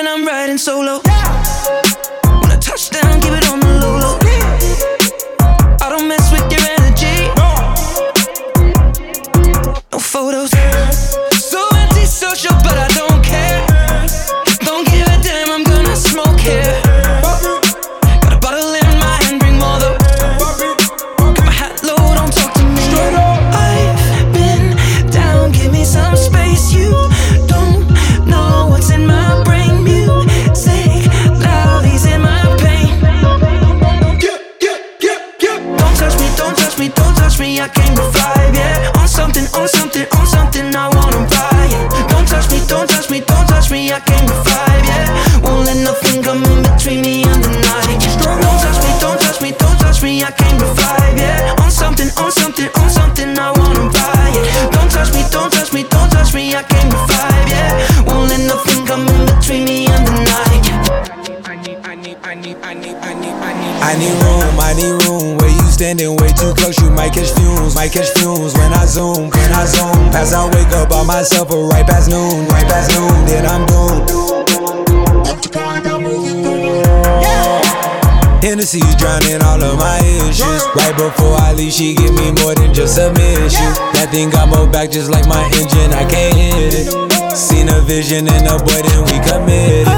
I'm riding solo. When I touch down, keep it on the low low. I don't mess with your energy. No photos. So antisocial, but I don't care. Don't give a damn, I'm gonna smoke here. Got a bottle in my hand, bring more though. Got my hat low, don't talk to me. I've been down, give me some space. You don't know what's in my brain. Music loud, he's in my pain. Don't touch me, don't touch me, don't touch me. I came to vibe, yeah. On something, on something, on something. I wanna buy it. Don't touch me, don't touch me, don't touch me. I came to vibe, yeah. Won't let nothing come in between me and the night. Don't touch me, don't touch me, don't touch me. I came to vibe, yeah. On something, on something, on something. I wanna buy it. Don't touch me, don't touch me, don't touch me. I came to vibe, yeah. Won't let nothing come in between me and the night. I need room. Where you standing way too close, you might catch fumes. Might catch fumes when I zoom, when I zoom. As I wake up by myself, or right past noon, then I'm doomed. Hennessy's drowning all of my issues. Right before I leave, she give me more than just submission. That thing got more back just like my engine, I can't hit it. Seen a vision in the boy, then we committed.